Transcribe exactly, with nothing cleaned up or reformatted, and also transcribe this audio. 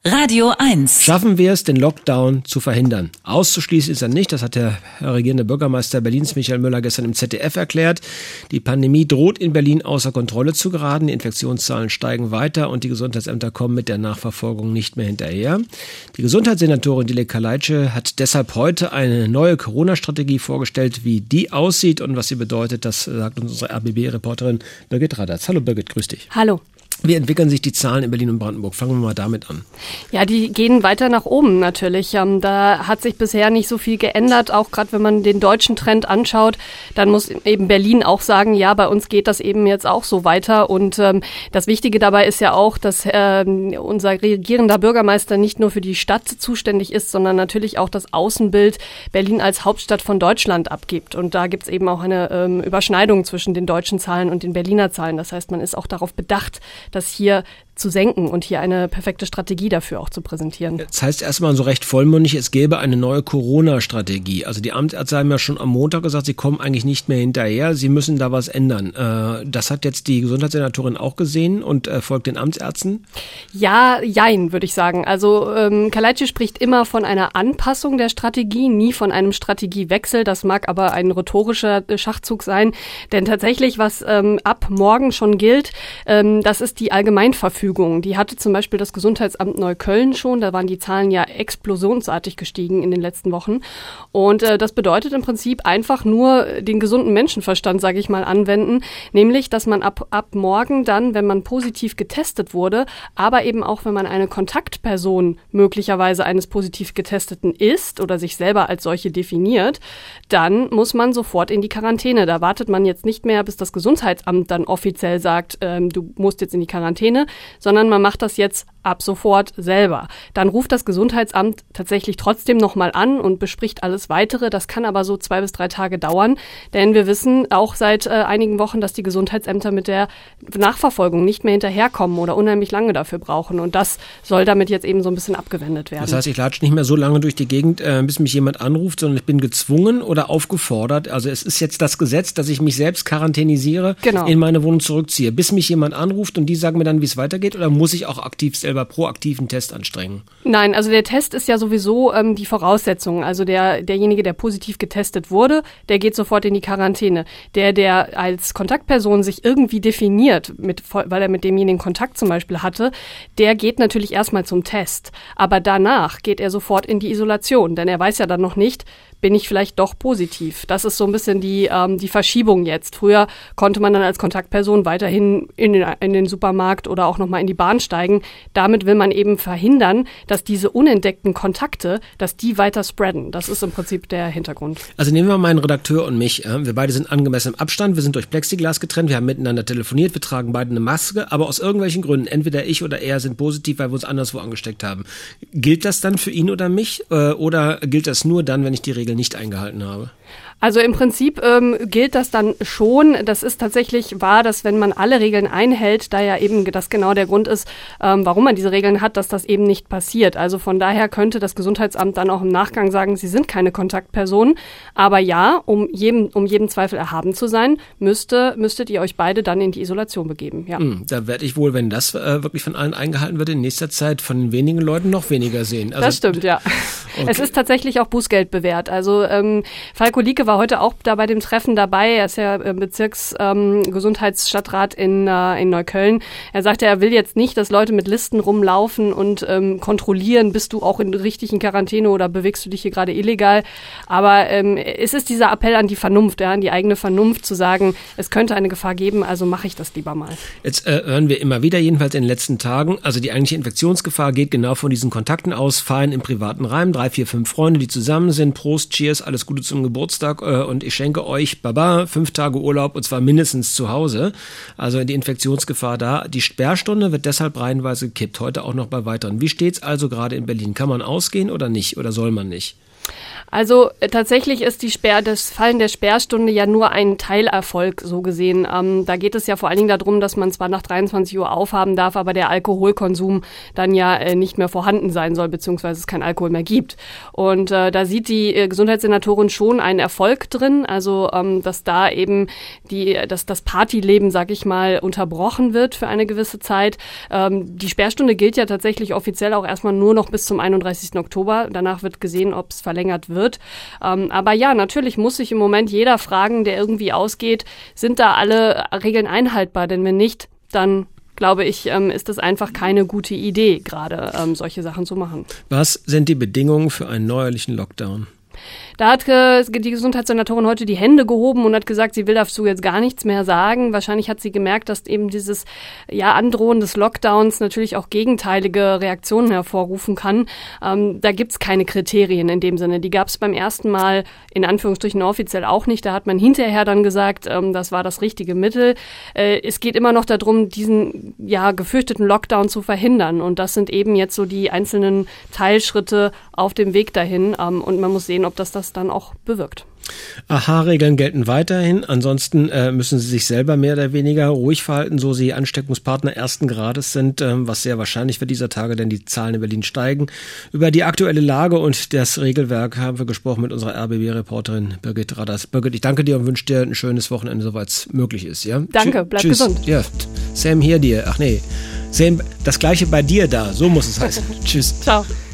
Radio eins. Schaffen wir es, den Lockdown zu verhindern? Auszuschließen ist er nicht, das hat der regierende Bürgermeister Berlins Michael Müller gestern im Z D F erklärt. Die Pandemie droht in Berlin außer Kontrolle zu geraten, die Infektionszahlen steigen weiter und die Gesundheitsämter kommen mit der Nachverfolgung nicht mehr hinterher. Die Gesundheitssenatorin Dilek Kaleitsche hat deshalb heute eine neue Corona-Strategie vorgestellt. Wie die aussieht und was sie bedeutet, das sagt uns unsere R B B-Reporterin Birgit Radatz. Hallo Birgit, grüß dich. Hallo. Wie entwickeln sich die Zahlen in Berlin und Brandenburg? Fangen wir mal damit an. Ja, die gehen weiter nach oben natürlich. Ähm, da hat sich bisher nicht so viel geändert. Auch gerade wenn man den deutschen Trend anschaut, dann muss eben Berlin auch sagen, ja, bei uns geht das eben jetzt auch so weiter. Und ähm, das Wichtige dabei ist ja auch, dass ähm, unser regierender Bürgermeister nicht nur für die Stadt zuständig ist, sondern natürlich auch das Außenbild Berlin als Hauptstadt von Deutschland abgibt. Und da gibt es eben auch eine ähm, Überschneidung zwischen den deutschen Zahlen und den Berliner Zahlen. Das heißt, man ist auch darauf bedacht, das hier zu senken und hier eine perfekte Strategie dafür auch zu präsentieren. Das heißt erstmal so recht vollmundig, es gäbe eine neue Corona-Strategie. Also die Amtsärzte haben ja schon am Montag gesagt, sie kommen eigentlich nicht mehr hinterher, sie müssen da was ändern. Das hat jetzt die Gesundheitssenatorin auch gesehen und folgt den Amtsärzten? Ja, jein, würde ich sagen. Also ähm, Kaleitsche spricht immer von einer Anpassung der Strategie, nie von einem Strategiewechsel. Das mag aber ein rhetorischer Schachzug sein, denn tatsächlich, was ähm, ab morgen schon gilt, ähm, das ist die Allgemeinverfügung. Die hatte zum Beispiel das Gesundheitsamt Neukölln schon. Da waren die Zahlen ja explosionsartig gestiegen in den letzten Wochen. Und äh, das bedeutet im Prinzip einfach nur den gesunden Menschenverstand, sage ich mal, anwenden. Nämlich, dass man ab, ab morgen dann, wenn man positiv getestet wurde, aber eben auch, wenn man eine Kontaktperson möglicherweise eines positiv Getesteten ist oder sich selber als solche definiert, dann muss man sofort in die Quarantäne. Da wartet man jetzt nicht mehr, bis das Gesundheitsamt dann offiziell sagt, ähm, du musst jetzt in die Quarantäne, sondern man macht das jetzt ab sofort selber. Dann ruft das Gesundheitsamt tatsächlich trotzdem nochmal an und bespricht alles Weitere. Das kann aber so zwei bis drei Tage dauern, denn wir wissen auch seit äh, einigen Wochen, dass die Gesundheitsämter mit der Nachverfolgung nicht mehr hinterherkommen oder unheimlich lange dafür brauchen. Und das soll damit jetzt eben so ein bisschen abgewendet werden. Das heißt, ich latsche nicht mehr so lange durch die Gegend, äh, bis mich jemand anruft, sondern ich bin gezwungen oder aufgefordert. Also es ist jetzt das Gesetz, dass ich mich selbst quarantänisiere, genau, in meine Wohnung zurückziehe, bis mich jemand anruft und die sagen mir dann, wie es weitergeht, oder muss ich auch aktiv selber proaktiv einen Test anstrengen? Nein, also der Test ist ja sowieso ähm, die Voraussetzung. Also der derjenige, der positiv getestet wurde, der geht sofort in die Quarantäne. Der, der als Kontaktperson sich irgendwie definiert, mit, weil er mit demjenigen Kontakt zum Beispiel hatte, der geht natürlich erstmal zum Test. Aber danach geht er sofort in die Isolation, denn er weiß ja dann noch nicht, bin ich vielleicht doch positiv. Das ist so ein bisschen die, ähm, die Verschiebung jetzt. Früher konnte man dann als Kontaktperson weiterhin in den, in den Supermarkt oder auch nochmal in die Bahn steigen. Damit will man eben verhindern, dass diese unentdeckten Kontakte, dass die weiter spreaden. Das ist im Prinzip der Hintergrund. Also nehmen wir mal meinen Redakteur und mich. Wir beide sind angemessen im Abstand, wir sind durch Plexiglas getrennt, wir haben miteinander telefoniert, wir tragen beide eine Maske, aber aus irgendwelchen Gründen, entweder ich oder er sind positiv, weil wir uns anderswo angesteckt haben. Gilt das dann für ihn oder mich oder gilt das nur dann, wenn ich die Regeln nicht eingehalten habe? Also im Prinzip ähm, gilt das dann schon. Das ist tatsächlich wahr, dass wenn man alle Regeln einhält, da ja eben das genau der Grund ist, ähm, warum man diese Regeln hat, dass das eben nicht passiert. Also von daher könnte das Gesundheitsamt dann auch im Nachgang sagen, sie sind keine Kontaktpersonen. Aber ja, um jedem, um jeden Zweifel erhaben zu sein, müsste, müsstet ihr euch beide dann in die Isolation begeben. Ja. Hm, da werde ich wohl, wenn das äh, wirklich von allen eingehalten wird, in nächster Zeit von wenigen Leuten noch weniger sehen. Also, das stimmt, ja. Okay. Es ist tatsächlich auch Bußgeld bewährt. Also ähm, Falko Lieke war heute auch da bei dem Treffen dabei. Er ist ja Bezirksgesundheitsstadtrat ähm, in, äh, in Neukölln. Er sagte, er will jetzt nicht, dass Leute mit Listen rumlaufen und ähm, kontrollieren, bist du auch in richtigen Quarantäne oder bewegst du dich hier gerade illegal. Aber ähm, es ist dieser Appell an die Vernunft, ja, an die eigene Vernunft, zu sagen, es könnte eine Gefahr geben, also mache ich das lieber mal. Jetzt äh, hören wir immer wieder, jedenfalls in den letzten Tagen, also die eigentliche Infektionsgefahr geht genau von diesen Kontakten aus, feiern im privaten Rahmen, drei, vier, fünf Freunde, die zusammen sind, Prost, Cheers, alles Gute zum Geburtstag äh, und ich schenke euch, Baba, fünf Tage Urlaub und zwar mindestens zu Hause. Also die Infektionsgefahr da. Die Sperrstunde wird deshalb reihenweise gekippt, heute auch noch bei weiteren. Wie steht's also gerade in Berlin? Kann man ausgehen oder nicht? Oder soll man nicht? Also äh, tatsächlich ist die Sperr, das Fallen der Sperrstunde ja nur ein Teilerfolg, so gesehen. Ähm, da geht es ja vor allen Dingen darum, dass man zwar nach dreiundzwanzig Uhr aufhaben darf, aber der Alkoholkonsum dann ja äh, nicht mehr vorhanden sein soll, beziehungsweise es kein Alkohol mehr gibt. Und äh, da sieht die äh, Gesundheitssenatorin schon einen Erfolg drin, also ähm, dass da eben die, dass das Partyleben, sag ich mal, unterbrochen wird für eine gewisse Zeit. Ähm, die Sperrstunde gilt ja tatsächlich offiziell auch erstmal nur noch bis zum einunddreißigsten Oktober. Danach wird gesehen, ob es verlängert wird. Ähm, aber ja, natürlich muss sich im Moment jeder fragen, der irgendwie ausgeht, sind da alle Regeln einhaltbar? Denn wenn nicht, dann glaube ich, ähm, ist das einfach keine gute Idee, gerade ähm, solche Sachen zu machen. Was sind die Bedingungen für einen neuerlichen Lockdown? Da hat äh, die Gesundheitssenatorin heute die Hände gehoben und hat gesagt, sie will dazu jetzt gar nichts mehr sagen. Wahrscheinlich hat sie gemerkt, dass eben dieses ja, Androhen des Lockdowns natürlich auch gegenteilige Reaktionen hervorrufen kann. Ähm, da gibt's keine Kriterien in dem Sinne. Die gab's beim ersten Mal in Anführungsstrichen offiziell auch nicht. Da hat man hinterher dann gesagt, ähm, das war das richtige Mittel. Äh, es geht immer noch darum, diesen ja gefürchteten Lockdown zu verhindern. Und das sind eben jetzt so die einzelnen Teilschritte auf dem Weg dahin. Ähm, und man muss sehen, ob das das dann auch bewirkt. A H-Regeln gelten weiterhin. Ansonsten äh, müssen Sie sich selber mehr oder weniger ruhig verhalten, so Sie Ansteckungspartner ersten Grades sind, ähm, was sehr wahrscheinlich wird dieser Tage, denn die Zahlen in Berlin steigen. Über die aktuelle Lage und das Regelwerk haben wir gesprochen mit unserer R B B-Reporterin Birgit Radders. Birgit, ich danke dir und wünsche dir ein schönes Wochenende, soweit es möglich ist. Ja? Danke, bleib Tschüss. gesund. Ja, Sam hier dir. Ach nee, Sam, das Gleiche bei dir da. So muss es heißen. Tschüss. Ciao.